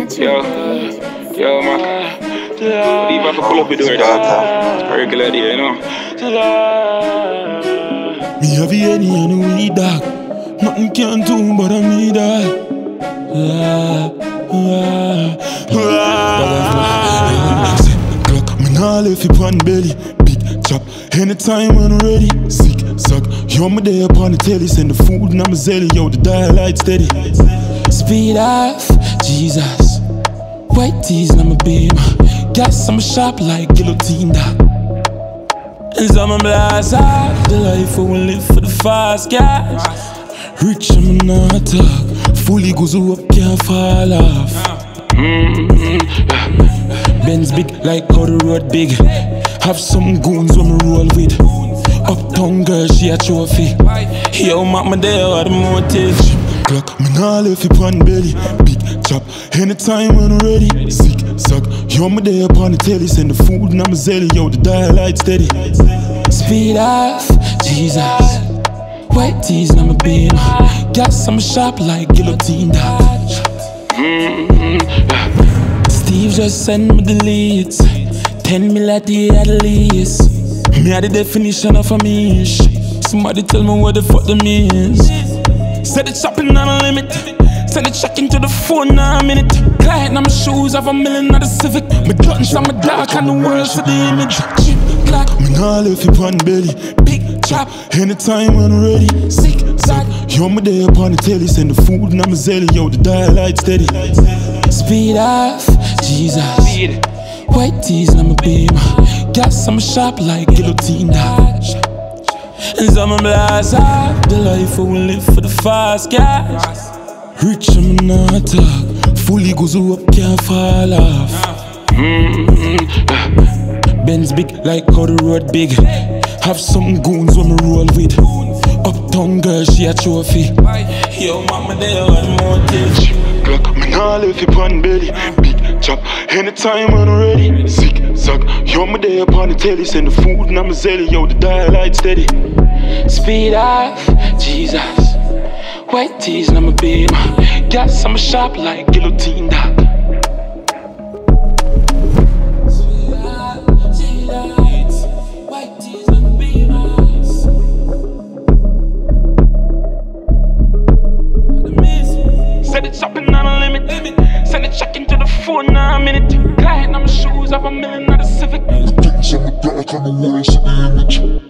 Yo, man. Leave have to pull up the door, dog. Regular day, you know. Me have any and we dog. Nothing can do but I need that. Glock, me nah left it on belly. Big chop, anytime when I'm ready. Sick, suck, yo me there upon the telly. Send the food and I'm a zelly, yo the dial light steady. Speed off, Jesus. White tees and I'm a beam. Gas, I'm a sharp like guillotine dog. And some blast off the life I will live for the fast gas. Rich, I'm not talk. Fully goes up, can't fall off. Benz big like how the road big. Have some goons when me roll with. Uptown girl, she a trophy. Yo, mama there, what the motive? Glock, me nah left it on belly. Big chop, anytime when I'm ready. Sick, suck, yo me there upon the telly. Send the food and I'm a zelly, yo the dial light steady. Speed off, Jesus. White tees and I'm a beam. Gas, I'm a sharp like guillotine dog. Steve just sent me the leads. 10 mil at the at least. Me had the definition of a mish. Somebody tell me what the fuck the means. Said it's shopping on a limit. Send it check into the phone now a minute. Client on my shoes, have a million of the Civic. My guns on my dark and the world for the image. Me nah left it on belly. Big chop, anytime when I'm ready. Sick, suck, yo me there upon the telly. Send the food and I'm a zelly, yo the dial light steady. Speed off, Jesus. White tees and I'm a beam. Gas, I'm a sharp like guillotine dog. And some blast off the life I will live for the fast gas. Rich, I'm not talk. Fully goes up, can't fall off. Benz big like how the road big. Have some goons when me roll with. Uptown girl, she a trophy. Yo, mama there, what motive? Glock, me nah left it on belly. Big chop, anytime when I'm ready. Sick, suck, yo me there upon the telly. Send the food and I'm a zelly, yo the dial light steady. Speed off, Jesus. White tees and I'm a beam. Gas, I'm a sharp like guillotine dog. White tees and I'm a beam. Said it's shopping on a limit. Send it check into the phone now a minute. Client on my shoes, have a million of the Civic. The things on the dark and the world for the image.